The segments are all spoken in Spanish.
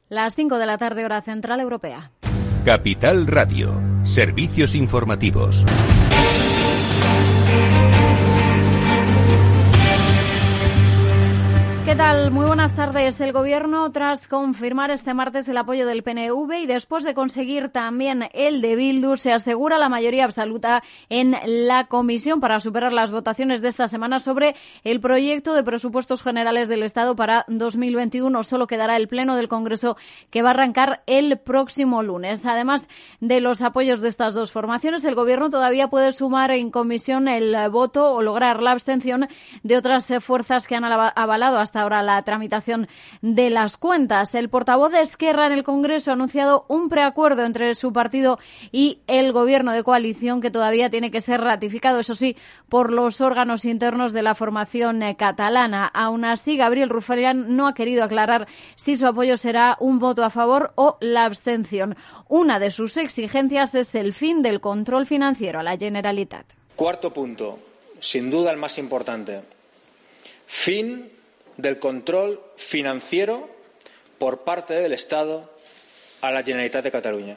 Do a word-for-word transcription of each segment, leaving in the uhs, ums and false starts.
Las cinco de la tarde, hora central europea. Capital Radio. Servicios informativos. ¿Qué tal? Muy buenas tardes. El Gobierno, tras confirmar este martes el apoyo del P N V y después de conseguir también el de Bildu, se asegura la mayoría absoluta en la comisión para superar las votaciones de esta semana sobre el proyecto de presupuestos generales del Estado para dos mil veintiuno. Solo quedará el Pleno del Congreso, que va a arrancar el próximo lunes. Además de los apoyos de estas dos formaciones, el Gobierno todavía puede sumar en comisión el voto o lograr la abstención de otras fuerzas que han avalado hasta ahora la tramitación de las cuentas. El portavoz de Esquerra en el Congreso ha anunciado un preacuerdo entre su partido y el Gobierno de coalición que todavía tiene que ser ratificado, eso sí, por los órganos internos de la formación catalana. Aún así, Gabriel Rufián no ha querido aclarar si su apoyo será un voto a favor o la abstención. Una de sus exigencias es el fin del control financiero a la Generalitat. Cuarto punto, sin duda el más importante. Fin del control financiero por parte del Estado a la Generalitat de Cataluña.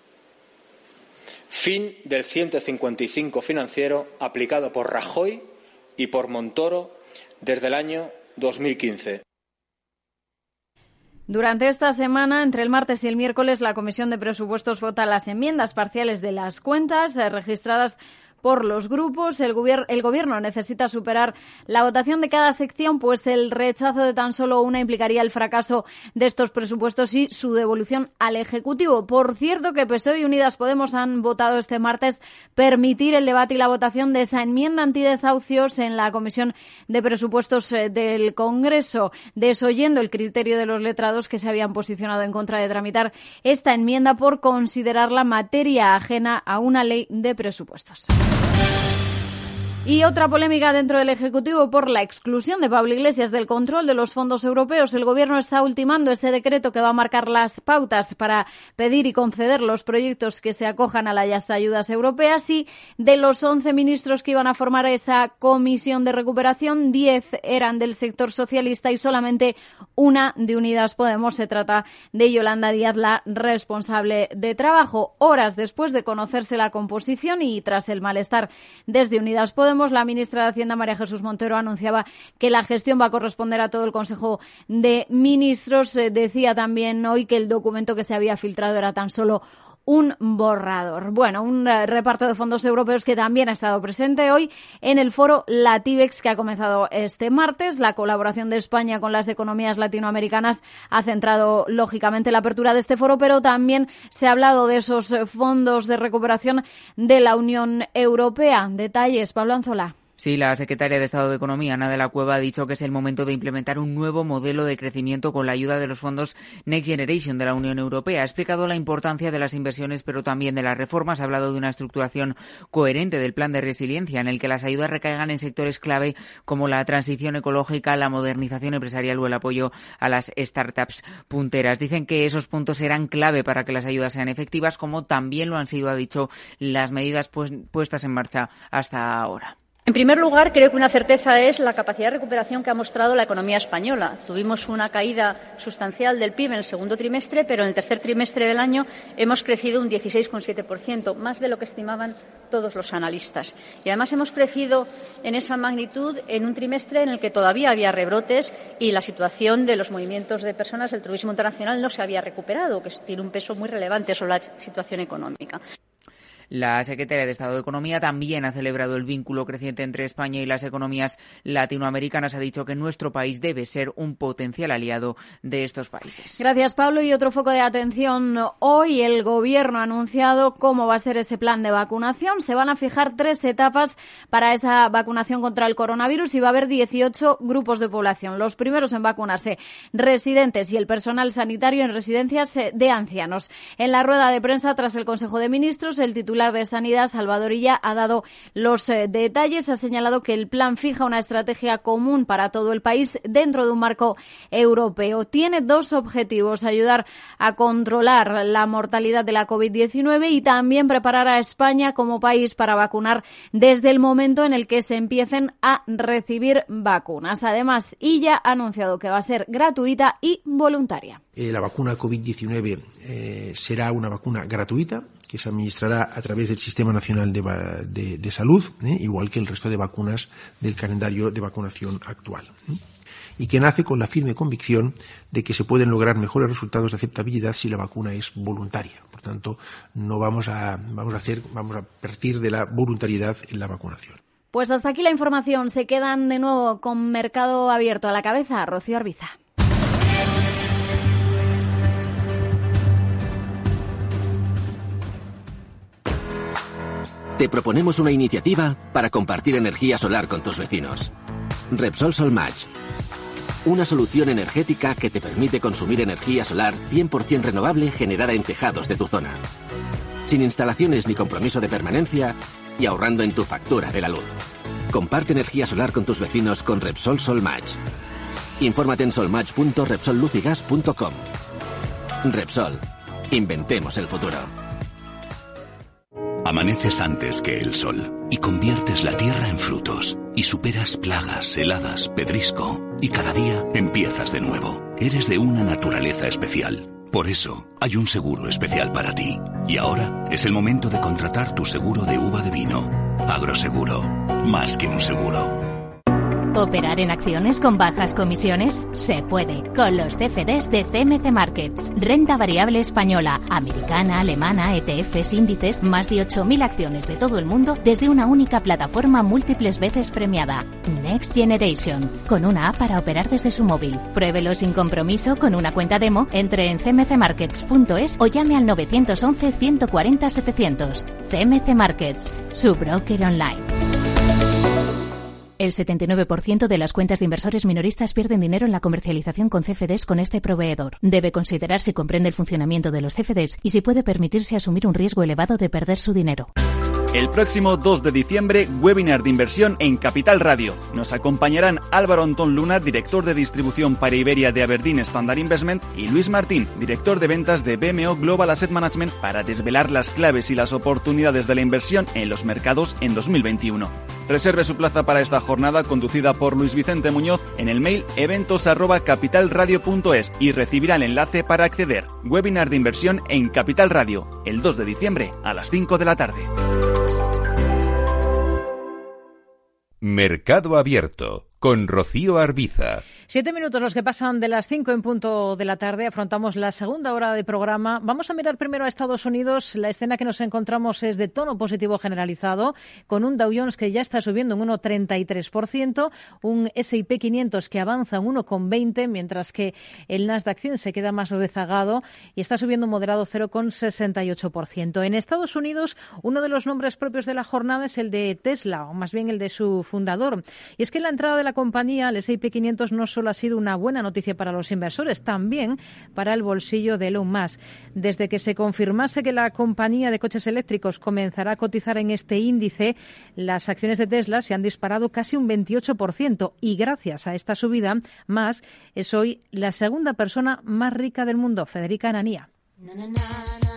Fin del ciento cincuenta y cinco financiero aplicado por Rajoy y por Montoro desde el año dos mil quince. Durante esta semana, entre el martes y el miércoles, la Comisión de Presupuestos vota las enmiendas parciales de las cuentas eh, registradas por los grupos. El, gobier- el Gobierno necesita superar la votación de cada sección, pues el rechazo de tan solo una implicaría el fracaso de estos presupuestos y su devolución al Ejecutivo. Por cierto, que P S O E y Unidas Podemos han votado este martes permitir el debate y la votación de esa enmienda antidesahucios en la Comisión de Presupuestos del Congreso, desoyendo el criterio de los letrados que se habían posicionado en contra de tramitar esta enmienda por considerarla materia ajena a una ley de presupuestos. Y otra polémica dentro del Ejecutivo por la exclusión de Pablo Iglesias del control de los fondos europeos. El Gobierno está ultimando ese decreto que va a marcar las pautas para pedir y conceder los proyectos que se acojan a las ayudas europeas, y de los once ministros que iban a formar esa comisión de recuperación, diez eran del sector socialista y solamente una de Unidas Podemos. Se trata de Yolanda Díaz, la responsable de trabajo. Horas después de conocerse la composición y tras el malestar desde Unidas Podemos, la ministra de Hacienda, María Jesús Montero, anunciaba que la gestión va a corresponder a todo el Consejo de Ministros. Eh, decía también hoy que el documento que se había filtrado era tan solo un borrador. Bueno, un uh, reparto de fondos europeos que también ha estado presente hoy en el foro Latibex, que ha comenzado este martes. La colaboración de España con las economías latinoamericanas ha centrado, lógicamente, la apertura de este foro, pero también se ha hablado de esos fondos de recuperación de la Unión Europea. Detalles, Pablo Anzola. Sí, la secretaria de Estado de Economía, Ana de la Cueva, ha dicho que es el momento de implementar un nuevo modelo de crecimiento con la ayuda de los fondos Next Generation de la Unión Europea. Ha explicado la importancia de las inversiones, pero también de las reformas. Ha hablado de una estructuración coherente del plan de resiliencia, en el que las ayudas recaigan en sectores clave como la transición ecológica, la modernización empresarial o el apoyo a las startups punteras. Dicen que esos puntos serán clave para que las ayudas sean efectivas, como también lo han sido, ha dicho, las medidas pues, puestas en marcha hasta ahora. En primer lugar, creo que una certeza es la capacidad de recuperación que ha mostrado la economía española. Tuvimos una caída sustancial del P I B en el segundo trimestre, pero en el tercer trimestre del año hemos crecido un dieciséis coma siete por ciento, más de lo que estimaban todos los analistas. Y además hemos crecido en esa magnitud en un trimestre en el que todavía había rebrotes y la situación de los movimientos de personas, el turismo internacional, no se había recuperado, que tiene un peso muy relevante sobre la situación económica. La secretaria de Estado de Economía también ha celebrado el vínculo creciente entre España y las economías latinoamericanas. Ha dicho que nuestro país debe ser un potencial aliado de estos países. Gracias, Pablo. Y otro foco de atención. Hoy el Gobierno ha anunciado cómo va a ser ese plan de vacunación. Se van a fijar tres etapas para esa vacunación contra el coronavirus y va a haber dieciocho grupos de población. Los primeros en vacunarse, residentes y el personal sanitario en residencias de ancianos. En la rueda de prensa tras el Consejo de Ministros, el titular titular de Sanidad, Salvador Illa, ha dado los eh, detalles. Ha señalado que el plan fija una estrategia común para todo el país dentro de un marco europeo. Tiene dos objetivos: ayudar a controlar la mortalidad de la covid diecinueve y también preparar a España como país para vacunar desde el momento en el que se empiecen a recibir vacunas. Además, Illa ha anunciado que va a ser gratuita y voluntaria. Eh, la vacuna covid diecinueve eh, será una vacuna gratuita que se administrará a través del Sistema Nacional de, de, de Salud, eh, igual que el resto de vacunas del calendario de vacunación actual. Eh. Y que nace con la firme convicción de que se pueden lograr mejores resultados de aceptabilidad si la vacuna es voluntaria. Por tanto, no vamos a, vamos a hacer, vamos a partir de la voluntariedad en la vacunación. Pues hasta aquí la información. Se quedan de nuevo con Mercado Abierto a la cabeza. Rocío Arbiza. Te proponemos una iniciativa para compartir energía solar con tus vecinos. Repsol Solmatch. Una solución energética que te permite consumir energía solar cien por ciento renovable generada en tejados de tu zona. Sin instalaciones ni compromiso de permanencia y ahorrando en tu factura de la luz. Comparte energía solar con tus vecinos con Repsol Solmatch. Infórmate en solmatch punto repsol luz y gas punto com. Repsol. Inventemos el futuro. Amaneces antes que el sol y conviertes la tierra en frutos y superas plagas, heladas, pedrisco y cada día empiezas de nuevo. Eres de una naturaleza especial. Por eso hay un seguro especial para ti. Y ahora es el momento de contratar tu seguro de uva de vino. Agroseguro, más que un seguro. ¿Operar en acciones con bajas comisiones? Se puede, con los C F Ds de C M C Markets. Renta variable española, americana, alemana, E T Fs, índices, más de ocho mil acciones de todo el mundo desde una única plataforma múltiples veces premiada. Next Generation, con una app para operar desde su móvil. Pruébelo sin compromiso con una cuenta demo, entre en c m c markets punto es o llame al nueve once, ciento cuarenta, setecientos. C M C Markets, su broker online. El setenta y nueve por ciento de las cuentas de inversores minoristas pierden dinero en la comercialización con C F Ds con este proveedor. Debe considerar si comprende el funcionamiento de los C F Ds y si puede permitirse asumir un riesgo elevado de perder su dinero. El próximo dos de diciembre, webinar de inversión en Capital Radio. Nos acompañarán Álvaro Antón Luna, director de distribución para Iberia de Aberdeen Standard Investment, y Luis Martín, director de ventas de B M O Global Asset Management, para desvelar las claves y las oportunidades de la inversión en los mercados en dos mil veintiuno. Reserve su plaza para esta jornada conducida por Luis Vicente Muñoz en el mail eventos arroba capitalradio punto es y recibirá el enlace para acceder. Webinar de inversión en Capital Radio, el dos de diciembre a las cinco de la tarde. Mercado Abierto con Rocío Arbiza. Siete minutos los que pasan de las cinco en punto de la tarde. Afrontamos la segunda hora de programa. Vamos a mirar primero a Estados Unidos. La escena que nos encontramos es de tono positivo generalizado, con un Dow Jones que ya está subiendo un uno coma treinta y tres por ciento, un ese y pe quinientos que avanza un uno coma veinte por ciento, mientras que el Nasdaq cien se queda más rezagado y está subiendo un moderado cero coma sesenta y ocho por ciento. En Estados Unidos, uno de los nombres propios de la jornada es el de Tesla, o más bien el de su fundador. Y es que la entrada de la compañía, el ese y pe quinientos, no solo ha sido una buena noticia para los inversores, también para el bolsillo de Elon Musk. Desde que se confirmase que la compañía de coches eléctricos comenzará a cotizar en este índice, las acciones de Tesla se han disparado casi un veintiocho por ciento y gracias a esta subida, Musk es hoy la segunda persona más rica del mundo, Federica Anania. Na, na, na, na.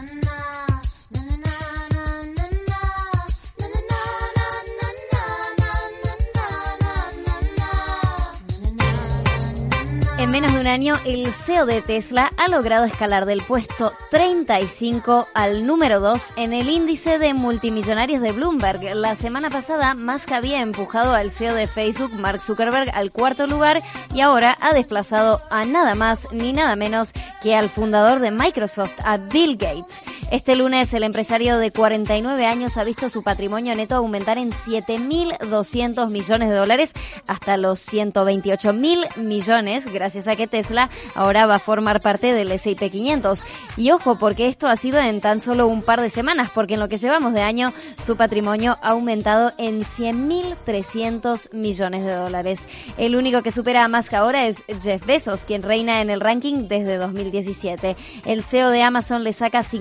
En menos de un año, el C E O de Tesla ha logrado escalar del puesto treinta y cinco al número dos en el índice de multimillonarios de Bloomberg. La semana pasada, Musk había empujado al C E O de Facebook, Mark Zuckerberg, al cuarto lugar y ahora ha desplazado a nada más ni nada menos que al fundador de Microsoft, a Bill Gates. Este lunes, el empresario de cuarenta y nueve años ha visto su patrimonio neto aumentar en siete mil doscientos millones de dólares hasta los ciento veintiocho mil millones, gracias a que Tesla ahora va a formar parte del ese y pe quinientos. Y ojo, porque esto ha sido en tan solo un par de semanas, porque en lo que llevamos de año, su patrimonio ha aumentado en cien mil trescientos millones de dólares. El único que supera a Musk ahora es Jeff Bezos, quien reina en el ranking desde dos mil diecisiete. El C E O de Amazon le saca cincuenta y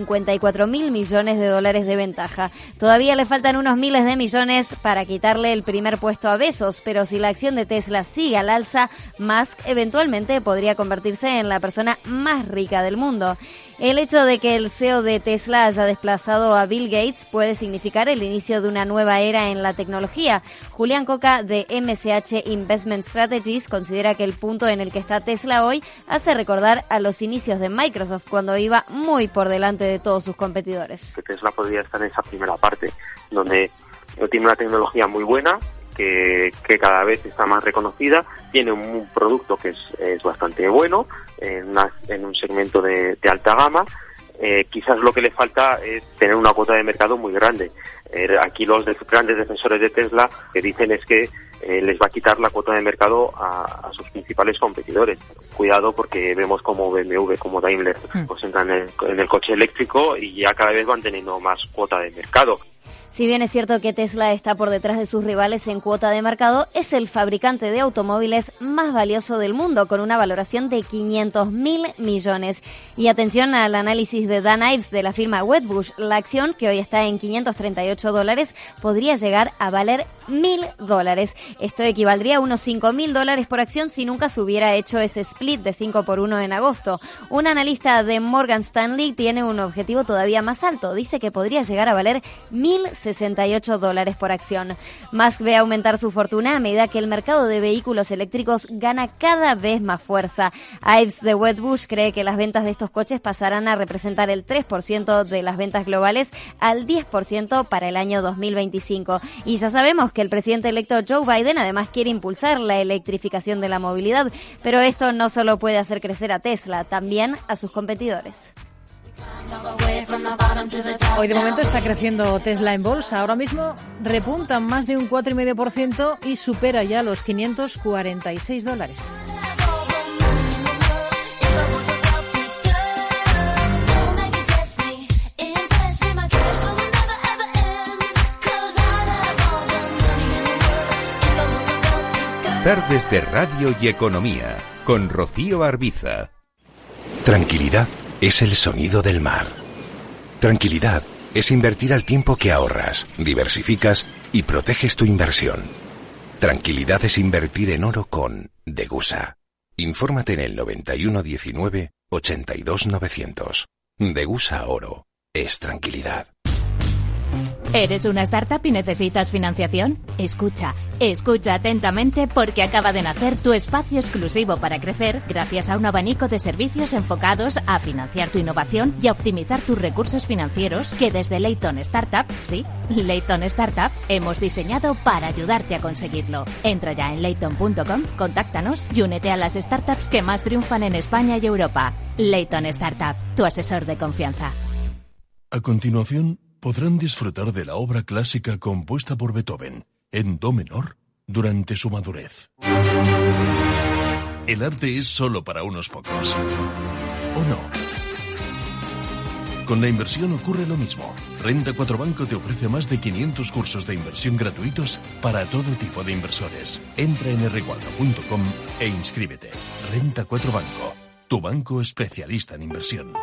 veinticuatro mil millones de dólares de ventaja. Todavía le faltan unos miles de millones para quitarle el primer puesto a Bezos, pero si la acción de Tesla sigue al alza, Musk eventualmente podría convertirse en la persona más rica del mundo. El hecho de que el C E O de Tesla haya desplazado a Bill Gates puede significar el inicio de una nueva era en la tecnología. Julián Coca, de M S H Investment Strategies, considera que el punto en el que está Tesla hoy hace recordar a los inicios de Microsoft, cuando iba muy por delante de todos sus competidores. Tesla podría estar en esa primera parte, donde tiene una tecnología muy buena, que, que cada vez está más reconocida, tiene un producto que es, es bastante bueno, en, una, en un segmento de, de alta gama. Eh, quizás lo que le falta es tener una cuota de mercado muy grande. Eh, aquí los de, grandes defensores de Tesla que dicen es que eh, les va a quitar la cuota de mercado a, a sus principales competidores. Cuidado, porque vemos como B M W, como Daimler, pues entran en el, en el coche eléctrico y ya cada vez van teniendo más cuota de mercado. Si bien es cierto que Tesla está por detrás de sus rivales en cuota de mercado, es el fabricante de automóviles más valioso del mundo, con una valoración de quinientos mil millones. Y atención al análisis de Dan Ives de la firma Wedbush. La acción, que hoy está en quinientos treinta y ocho dólares, podría llegar a valer mil dólares. Esto equivaldría a unos cinco mil dólares por acción si nunca se hubiera hecho ese split de cinco por uno en agosto. Un analista de Morgan Stanley tiene un objetivo todavía más alto. Dice que podría llegar a valer mil sesenta y ocho dólares por acción. Musk ve aumentar su fortuna a medida que el mercado de vehículos eléctricos gana cada vez más fuerza. Ives de Wedbush cree que las ventas de estos coches pasarán a representar el tres por ciento de las ventas globales al diez por ciento para el año dos mil veinticinco. Y ya sabemos que el presidente electo Joe Biden además quiere impulsar la electrificación de la movilidad, pero esto no solo puede hacer crecer a Tesla, también a sus competidores. Hoy de momento está creciendo Tesla en bolsa. Ahora mismo repunta más de un cuatro coma cinco por ciento y supera ya los quinientos cuarenta y seis dólares. Tardes de Radio y Economía, con Rocío Arbiza. Tranquilidad es el sonido del mar. Tranquilidad es invertir al tiempo que ahorras, diversificas y proteges tu inversión. Tranquilidad es invertir en oro con Degusa. Infórmate en el noventa y uno diecinueve ochenta y dos novecientos. Degusa Oro es tranquilidad. ¿Eres una startup y necesitas financiación? Escucha, escucha atentamente, porque acaba de nacer tu espacio exclusivo para crecer gracias a un abanico de servicios enfocados a financiar tu innovación y a optimizar tus recursos financieros que desde Layton Startup, sí, Layton Startup, hemos diseñado para ayudarte a conseguirlo. Entra ya en layton punto com, contáctanos y únete a las startups que más triunfan en España y Europa. Layton Startup, tu asesor de confianza. A continuación, podrán disfrutar de la obra clásica compuesta por Beethoven, en do menor, durante su madurez. El arte es solo para unos pocos. ¿O no? Con la inversión ocurre lo mismo. Renta cuatro Banco te ofrece más de quinientos cursos de inversión gratuitos para todo tipo de inversores. Entra en erre cuatro punto com e inscríbete. Renta cuatro Banco, tu banco especialista en inversión.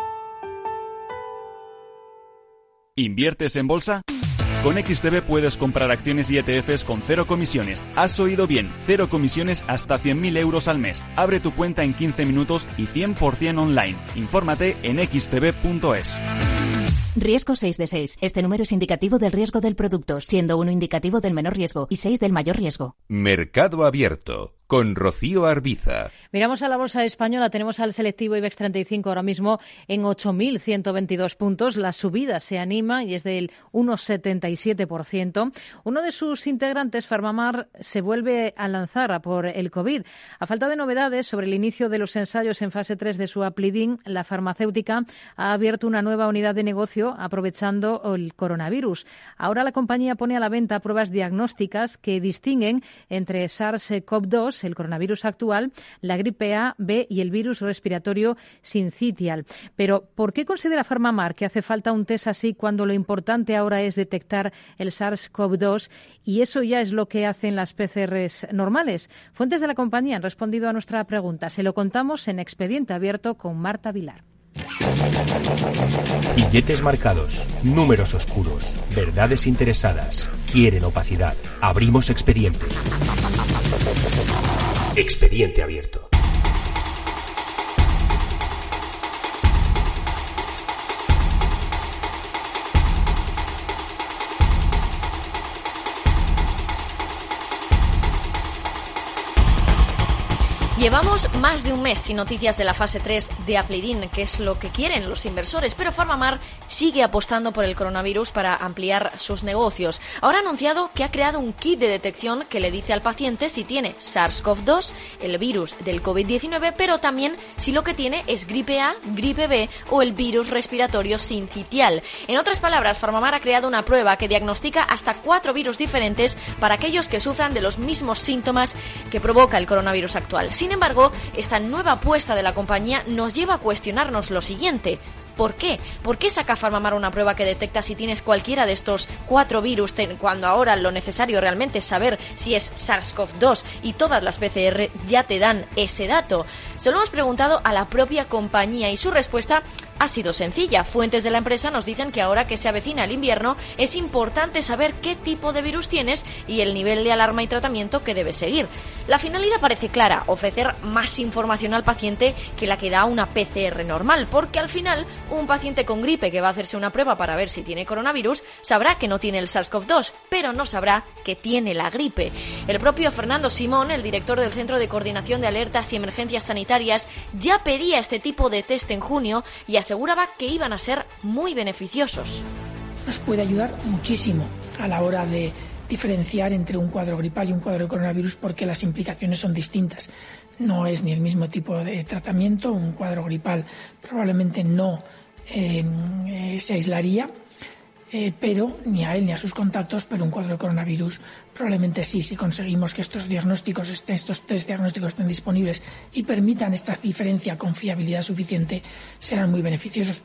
¿Inviertes en bolsa? Con X T B puedes comprar acciones y E T Fs con cero comisiones. Has oído bien, cero comisiones hasta cien mil euros al mes. Abre tu cuenta en quince minutos y cien por ciento online. Infórmate en equis te be punto es. Riesgo seis de seis. Este número es indicativo del riesgo del producto, siendo uno indicativo del menor riesgo y seis del mayor riesgo. Mercado Abierto, con Rocío Arbiza. Miramos a la bolsa española. Tenemos al selectivo IBEX treinta y cinco ahora mismo en ocho mil ciento veintidós puntos. La subida se anima y es del uno coma setenta y siete por ciento. Uno de sus integrantes, Farmamar, se vuelve a lanzar a por el COVID. A falta de novedades sobre el inicio de los ensayos en fase tres de su Aplidin, la farmacéutica ha abierto una nueva unidad de negocio aprovechando el coronavirus. Ahora la compañía pone a la venta pruebas diagnósticas que distinguen entre SARS-C o V dos, el coronavirus actual, la gripe A, B y el virus respiratorio sincitial. Pero, ¿por qué considera Farmamar que hace falta un test así cuando lo importante ahora es detectar el SARS-C o V dos y eso ya es lo que hacen las P C Rs normales? Fuentes de la compañía han respondido a nuestra pregunta. Se lo contamos en Expediente Abierto con Marta Vilar. Billetes marcados, números oscuros, verdades interesadas, quieren opacidad. Abrimos expediente. Expediente abierto. Llevamos más de un mes sin noticias de la fase tres de Aplidin, que es lo que quieren los inversores, pero PharmaMar sigue apostando por el coronavirus para ampliar sus negocios. Ahora ha anunciado que ha creado un kit de detección que le dice al paciente si tiene SARS-CoV dos, el virus del COVID diecinueve, pero también si lo que tiene es gripe A, gripe B o el virus respiratorio sincitial. En otras palabras, PharmaMar ha creado una prueba que diagnostica hasta cuatro virus diferentes para aquellos que sufran de los mismos síntomas que provoca el coronavirus actual. Sin embargo, esta nueva apuesta de la compañía nos lleva a cuestionarnos lo siguiente. ¿Por qué? ¿Por qué saca PharmaMar una prueba que detecta si tienes cualquiera de estos cuatro virus cuando ahora lo necesario realmente es saber si es SARS-CoV dos y todas las P C R ya te dan ese dato? Se lo hemos preguntado a la propia compañía y su respuesta ha sido sencilla. Fuentes de la empresa nos dicen que ahora que se avecina el invierno es importante saber qué tipo de virus tienes y el nivel de alarma y tratamiento que debes seguir. La finalidad parece clara, ofrecer más información al paciente que la que da una P C R normal, porque al final un paciente con gripe que va a hacerse una prueba para ver si tiene coronavirus sabrá que no tiene el SARS-CoV dos, pero no sabrá que tiene la gripe. El propio Fernando Simón, el director del Centro de Coordinación de Alertas y Emergencias Sanitarias, ya pedía este tipo de test en junio y aseguraba que iban a ser muy beneficiosos. Nos puede ayudar muchísimo a la hora de diferenciar entre un cuadro gripal y un cuadro de coronavirus porque las implicaciones son distintas. No es ni el mismo tipo de tratamiento. Un cuadro gripal probablemente no eh, eh, se aislaría, eh, pero ni a él ni a sus contactos, pero un cuadro de coronavirus probablemente sí, si conseguimos que estos diagnósticos, estén, estos test diagnósticos estén disponibles y permitan esta diferencia con fiabilidad suficiente, serán muy beneficiosos.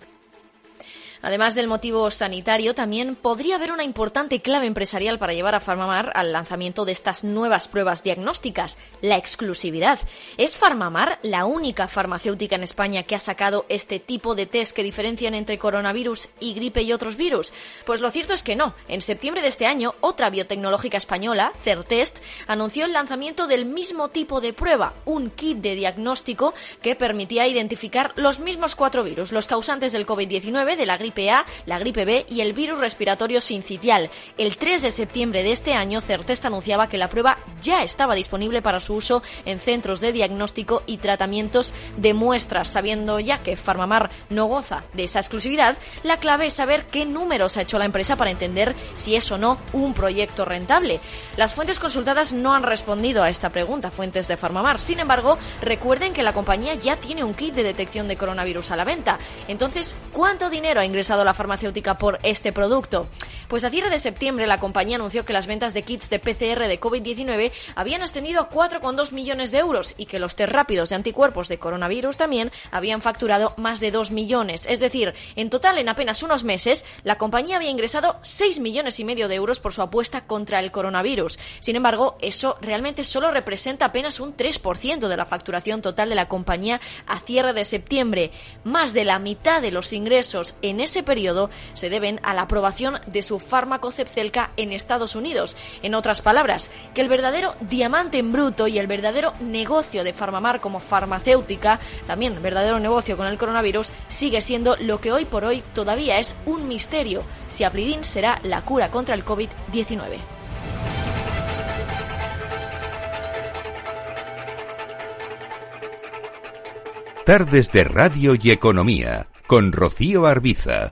Además del motivo sanitario, también podría haber una importante clave empresarial para llevar a PharmaMar al lanzamiento de estas nuevas pruebas diagnósticas, la exclusividad. ¿Es PharmaMar la única farmacéutica en España que ha sacado este tipo de test que diferencian entre coronavirus y gripe y otros virus? Pues lo cierto es que no. En septiembre de este año, otra biotecnológica española, Certest, anunció el lanzamiento del mismo tipo de prueba, un kit de diagnóstico que permitía identificar los mismos cuatro virus, los causantes del COVID diecinueve, de la gripe A, la gripe B y el virus respiratorio sincitial. El tres de septiembre de este año, Certest anunciaba que la prueba ya estaba disponible para su uso en centros de diagnóstico y tratamientos de muestras. Sabiendo ya que PharmaMar no goza de esa exclusividad, la clave es saber qué números ha hecho la empresa para entender si es o no un proyecto rentable. Las fuentes consultadas no han respondido a esta pregunta, fuentes de PharmaMar. Sin embargo, recuerden que la compañía ya tiene un kit de detección de coronavirus a la venta. Entonces, ¿cuánto dinero ha ingresado la farmacéutica por este producto? Pues a cierre de septiembre la compañía anunció que las ventas de kits de P C R de COVID diecinueve habían ascendido a cuatro coma dos millones de euros y que los test rápidos de anticuerpos de coronavirus también habían facturado más de dos millones. Es decir, en total en apenas unos meses la compañía había ingresado seis millones y medio de euros por su apuesta contra el coronavirus. Sin embargo, eso realmente solo representa apenas un tres por ciento de la facturación total de la compañía a cierre de septiembre. Más de la mitad de los ingresos en ese periodo se deben a la aprobación de su fármaco Zepzelca en Estados Unidos. En otras palabras, que el verdadero diamante en bruto y el verdadero negocio de PharmaMar como farmacéutica, también verdadero negocio con el coronavirus, sigue siendo lo que hoy por hoy todavía es un misterio: si Aplidin será la cura contra el COVID diecinueve. Tardes de Radio y Economía con Rocío Arbiza.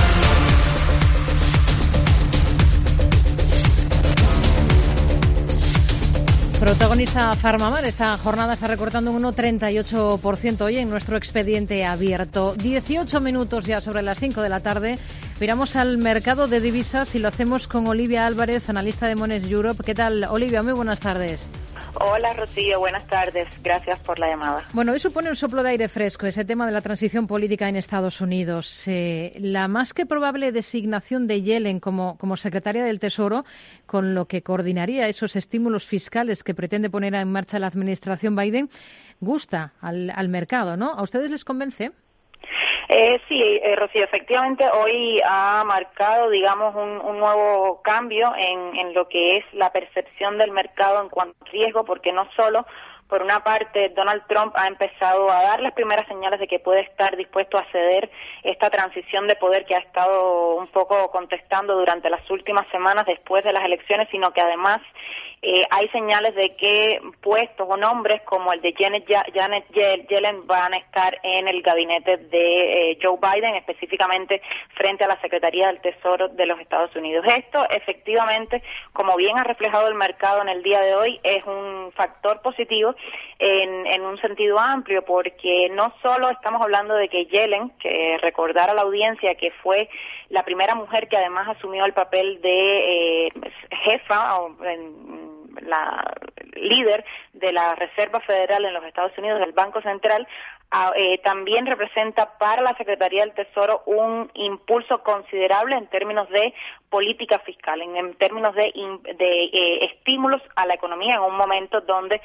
Protagoniza PharmaMar. Esta jornada está recortando un uno coma treinta y ocho por ciento hoy en nuestro expediente abierto. dieciocho minutos ya sobre las cinco de la tarde. Miramos al mercado de divisas y lo hacemos con Olivia Álvarez, analista de Monex Europe. ¿Qué tal, Olivia? Muy buenas tardes. Hola, Rocío, buenas tardes. Gracias por la llamada. Bueno, hoy supone un soplo de aire fresco ese tema de la transición política en Estados Unidos. Eh, la más que probable designación de Yellen como, como secretaria del Tesoro, con lo que coordinaría esos estímulos fiscales que pretende poner en marcha la administración Biden, gusta al, al mercado, ¿no? ¿A ustedes les convence? Eh, sí, eh, Rocío, efectivamente hoy ha marcado, digamos, un, un nuevo cambio en, en lo que es la percepción del mercado en cuanto a riesgo, porque no solo, por una parte, Donald Trump ha empezado a dar las primeras señales de que puede estar dispuesto a ceder esta transición de poder que ha estado un poco contestando durante las últimas semanas después de las elecciones, sino que además eh, hay señales de que puestos o nombres como el de Janet, Janet Yellen van a estar en el gabinete de eh, Joe Biden, específicamente frente a la Secretaría del Tesoro de los Estados Unidos. Esto, efectivamente, como bien ha reflejado el mercado en el día de hoy, es un factor positivo En, en un sentido amplio, porque no solo estamos hablando de que Yellen, que recordar a la audiencia que fue la primera mujer que además asumió el papel de eh, jefa o en, la líder de la Reserva Federal en los Estados Unidos, del Banco Central, a, eh, también representa para la Secretaría del Tesoro un impulso considerable en términos de política fiscal, en, en términos de, de eh, estímulos a la economía en un momento donde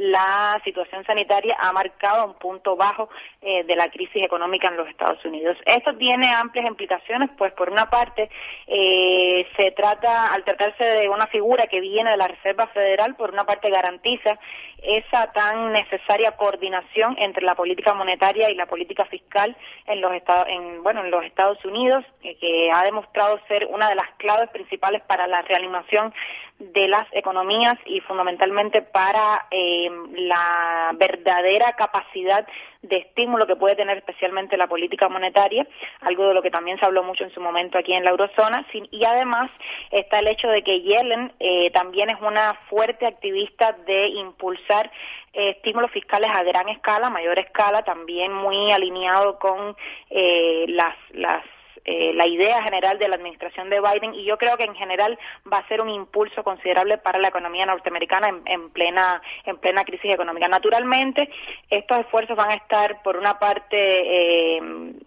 la situación sanitaria ha marcado un punto bajo eh, de la crisis económica en los Estados Unidos. Esto tiene amplias implicaciones, pues por una parte eh, se trata, al tratarse de una figura que viene de la Reserva Federal, por una parte garantiza esa tan necesaria coordinación entre la política monetaria y la política fiscal en los Estados, en, bueno, en los Estados Unidos, que, que ha demostrado ser una de las claves principales para la reanimación de las economías y fundamentalmente para eh, la verdadera capacidad de estímulo que puede tener especialmente la política monetaria, algo de lo que también se habló mucho en su momento aquí en la eurozona, y además está el hecho de que Yellen eh, también es una fuerte activista de impulsar eh, estímulos fiscales a gran escala, mayor escala, también muy alineado con eh, las las Eh, la idea general de la administración de Biden, y yo creo que en general va a ser un impulso considerable para la economía norteamericana en, en plena en plena crisis económica. Naturalmente, estos esfuerzos van a estar, por una parte, eh,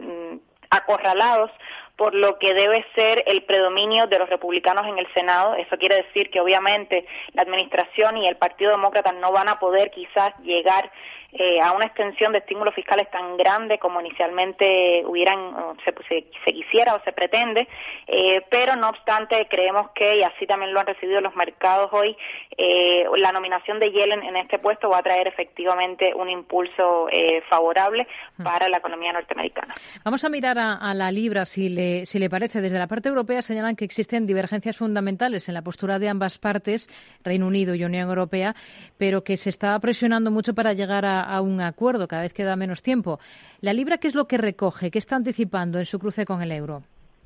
acorralados por lo que debe ser el predominio de los republicanos en el Senado. Eso quiere decir que obviamente la administración y el Partido Demócrata no van a poder quizás llegar eh, a una extensión de estímulos fiscales tan grande como inicialmente hubieran se, se, se quisiera o se pretende, eh, pero no obstante creemos que, y así también lo han recibido los mercados hoy, eh, la nominación de Yellen en este puesto va a traer efectivamente un impulso eh, favorable para la economía norteamericana. Vamos a mirar a, a la libra, si le, si le parece. Desde la parte europea señalan que existen divergencias fundamentales en la postura de ambas partes, Reino Unido y Unión Europea, pero que se está presionando mucho para llegar a, a un acuerdo, cada vez queda menos tiempo. ¿La libra qué es lo que recoge? ¿Qué está anticipando en su cruce con el euro?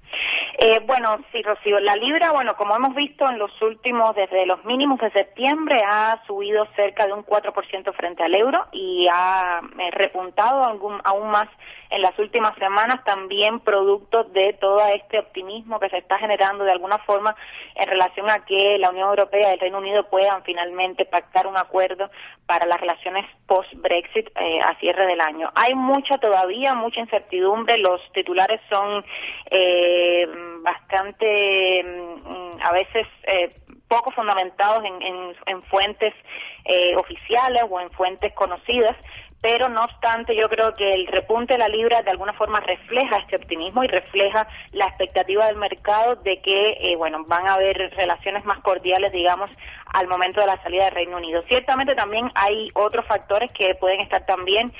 Eh, bueno, sí, Rocío, la libra, bueno, como hemos visto en los últimos, desde los mínimos de septiembre, ha subido cerca de un cuatro por ciento frente al euro y ha eh, repuntado algún, aún más en las últimas semanas, también producto de todo este optimismo que se está generando de alguna forma en relación a que la Unión Europea y el Reino Unido puedan finalmente pactar un acuerdo para las relaciones post-Brexit eh, a cierre del año. Hay mucha todavía, mucha incertidumbre, los titulares son eh, bastante, a veces, eh, poco fundamentados en, en, en fuentes eh, oficiales o en fuentes conocidas, pero no obstante yo creo que el repunte de la libra de alguna forma refleja este optimismo y refleja la expectativa del mercado de que, eh, bueno, van a haber relaciones más cordiales, digamos, al momento de la salida del Reino Unido. Ciertamente también hay otros factores que pueden estar también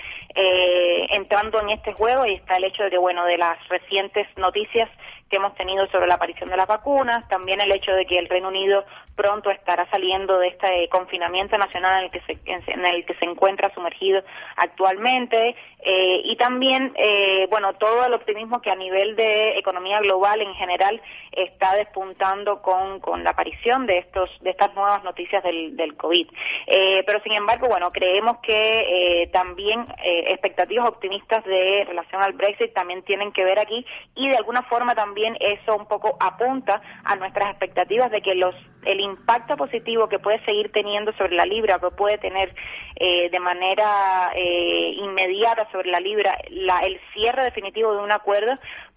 eh, entrando en este juego, y está el hecho de que, bueno, de las recientes noticias que hemos tenido sobre la aparición de las vacunas, también el hecho de que el Reino Unido pronto estará saliendo de este confinamiento nacional en el que se, en el que se encuentra sumergido actualmente, eh, y también, eh, bueno, todo el optimismo que a nivel de economía global en general está despuntando con, con la aparición de estos de estas nuevas noticias del, del COVID. Eh, pero sin embargo, bueno, creemos que eh, también eh, expectativas optimistas de relación al Brexit también tienen que ver aquí, y de alguna forma también eso un poco apunta a nuestras expectativas de que los el impacto positivo que puede seguir teniendo sobre la libra, que puede tener eh, de manera eh, inmediata sobre la libra, la, el cierre definitivo de un acuerdo,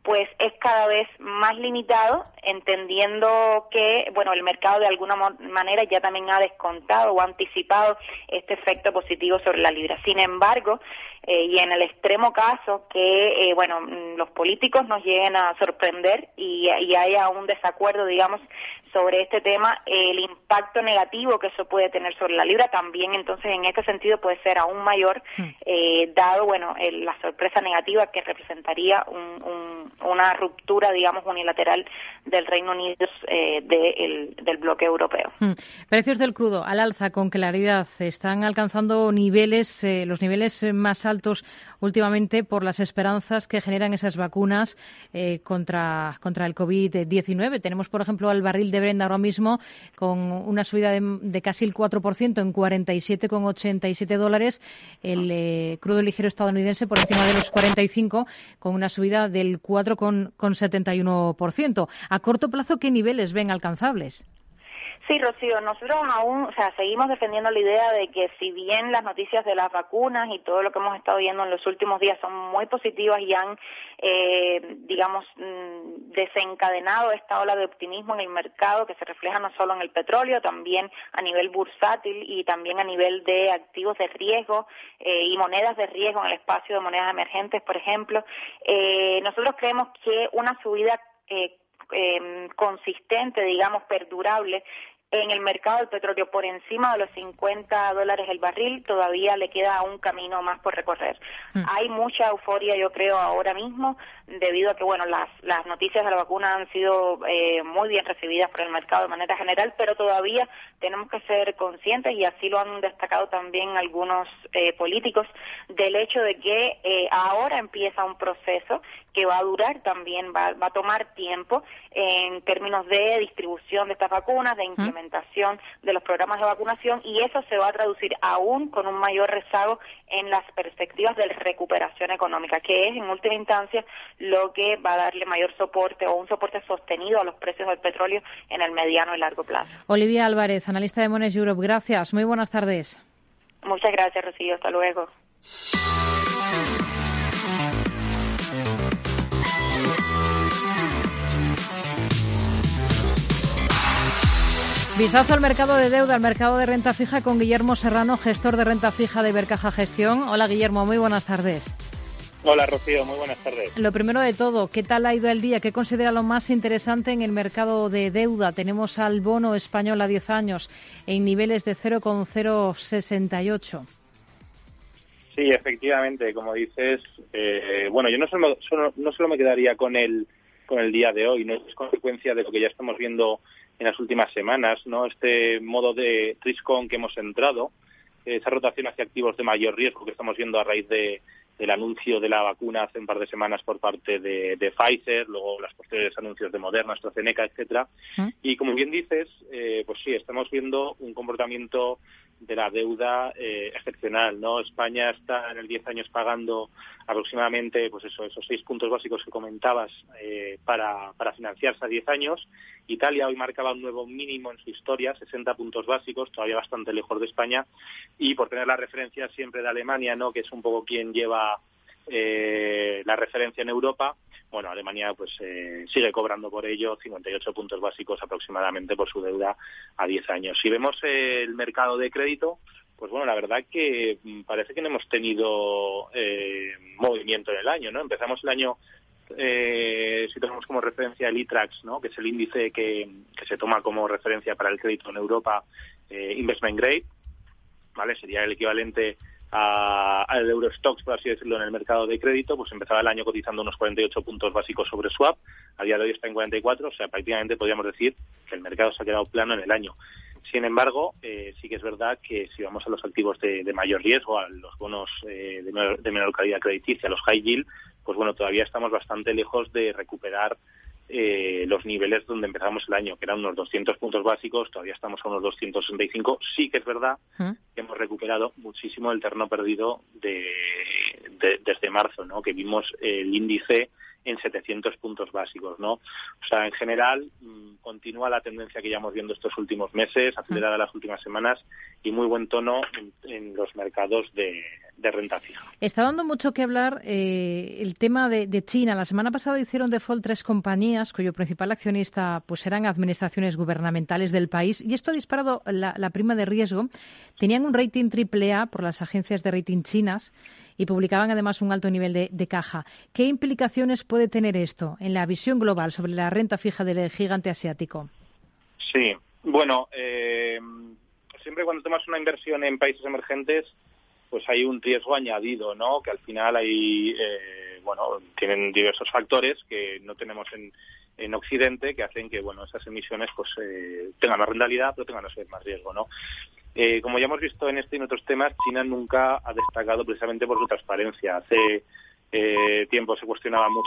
pues es cada vez más limitado, entendiendo que, bueno, el mercado de alguna manera ya también ha descontado o ha anticipado este efecto positivo sobre la libra. Sin embargo, eh, y en el extremo caso que, eh, bueno, los políticos nos lleguen a sorprender y, y haya un desacuerdo, digamos, sobre este tema, el impacto negativo que eso puede tener sobre la libra también, entonces, en este sentido puede ser aún mayor, eh, dado, bueno, el, la sorpresa negativa que representaría un, un, una ruptura, digamos, unilateral del Reino Unido eh, de el, del bloque europeo. Hmm. Precios del crudo al alza con claridad. Están alcanzando niveles, eh, los niveles más altos últimamente por las esperanzas que generan esas vacunas eh, contra, contra el COVID diecinueve. Tenemos, por ejemplo, al barril de Brent ahora mismo con una subida de, de casi el cuatro por ciento en cuarenta y siete con ochenta y siete dólares. El eh, crudo ligero estadounidense por encima de los cuarenta y cinco con una subida del cuatro con setenta y uno por ciento. A corto plazo, ¿qué niveles ven alcanzables? Sí, Rocío, nosotros aún, o sea, seguimos defendiendo la idea de que si bien las noticias de las vacunas y todo lo que hemos estado viendo en los últimos días son muy positivas y han, eh, digamos, desencadenado esta ola de optimismo en el mercado que se refleja no solo en el petróleo, también a nivel bursátil y también a nivel de activos de riesgo eh, y monedas de riesgo en el espacio de monedas emergentes, por ejemplo, eh, nosotros creemos que una subida eh, eh, consistente, digamos, perdurable, en el mercado del petróleo por encima de los cincuenta dólares el barril, todavía le queda un camino más por recorrer. Mm. Hay mucha euforia, yo creo, ahora mismo, debido a que, bueno, las, las noticias de la vacuna han sido eh, muy bien recibidas por el mercado de manera general, pero todavía tenemos que ser conscientes, y así lo han destacado también algunos eh, políticos, del hecho de que eh, ahora empieza un proceso que va a durar también, va, va a tomar tiempo en términos de distribución de estas vacunas, de implementación de los programas de vacunación, y eso se va a traducir aún con un mayor rezago en las perspectivas de recuperación económica, que es en última instancia lo que va a darle mayor soporte o un soporte sostenido a los precios del petróleo en el mediano y largo plazo. Olivia Álvarez, analista de Monex Europe, gracias. Muy buenas tardes. Muchas gracias, Rocío. Hasta luego. Vistazo al mercado de deuda, al mercado de renta fija con Guillermo Serrano, gestor de renta fija de Ibercaja Gestión. Hola, Guillermo, muy buenas tardes. Hola, Rocío, muy buenas tardes. Lo primero de todo, ¿qué tal ha ido el día? ¿Qué considera lo más interesante en el mercado de deuda? Tenemos al bono español a diez años en niveles de cero coma cero sesenta y ocho. Sí, efectivamente, como dices, eh, bueno, yo no solo, solo, no solo me quedaría con el, con el día de hoy, no es consecuencia de lo que ya estamos viendo en las últimas semanas, ¿no? Este modo de risk-on que hemos entrado, esa rotación hacia activos de mayor riesgo que estamos viendo a raíz de, del anuncio de la vacuna hace un par de semanas por parte de, de Pfizer, luego los posteriores anuncios de Moderna, AstraZeneca, etcétera. ¿Mm? Y como bien dices, eh, pues sí, estamos viendo un comportamiento de la deuda eh, excepcional, ¿no? España está en el diez años pagando aproximadamente, pues eso, esos seis puntos básicos que comentabas eh, para, para financiarse a diez años. Italia hoy marcaba un nuevo mínimo en su historia, sesenta puntos básicos, todavía bastante lejos de España. Y por tener la referencia siempre de Alemania, ¿no? Que es un poco quien lleva eh, la referencia en Europa. Bueno, Alemania pues eh, sigue cobrando por ello cincuenta y ocho puntos básicos aproximadamente por su deuda a diez años. Si vemos eh, el mercado de crédito, pues bueno, la verdad que parece que no hemos tenido eh, movimiento en el año, ¿no? Empezamos el año, eh, si tenemos como referencia el iTraxx, ¿no? Que es el índice que, que se toma como referencia para el crédito en Europa, eh, Investment Grade, ¿vale? Sería el equivalente al Eurostoxx, por así decirlo, en el mercado de crédito. Pues empezaba el año cotizando unos cuarenta y ocho puntos básicos sobre swap, a día de hoy está en cuarenta y cuatro, o sea, prácticamente podríamos decir que el mercado se ha quedado plano en el año. Sin embargo, eh, sí que es verdad que si vamos a los activos de, de mayor riesgo, a los bonos eh, de, menor, de menor calidad crediticia, a los high yield, pues bueno, todavía estamos bastante lejos de recuperar Eh, los niveles donde empezamos el año, que eran unos doscientos puntos básicos, todavía estamos a unos doscientos sesenta y cinco. Sí que es verdad ¿Mm? que hemos recuperado muchísimo el terreno perdido de, de, desde marzo, ¿no? Que vimos el índice en setecientos puntos básicos, ¿no? O sea, en general, mmm, continúa la tendencia que llevamos viendo estos últimos meses, acelerada las últimas semanas, y muy buen tono en, en los mercados de, de renta fija. Está dando mucho que hablar eh, el tema de, de China. La semana pasada hicieron default tres compañías cuyo principal accionista pues eran administraciones gubernamentales del país, y esto ha disparado la, la prima de riesgo. Tenían un rating triple A por las agencias de rating chinas y publicaban además un alto nivel de, de caja. ¿Qué implicaciones puede tener esto en la visión global sobre la renta fija del gigante asiático? Sí, bueno, eh, siempre cuando tomas una inversión en países emergentes, pues hay un riesgo añadido, ¿no? Que al final hay, eh, bueno, tienen diversos factores que no tenemos en, en Occidente, que hacen que, bueno, esas emisiones pues eh, tengan más rentabilidad, pero tengan a su vez más riesgo, ¿no? Eh, como ya hemos visto en este y en otros temas, China nunca ha destacado precisamente por su transparencia. Hace eh, tiempo se cuestionaba mucho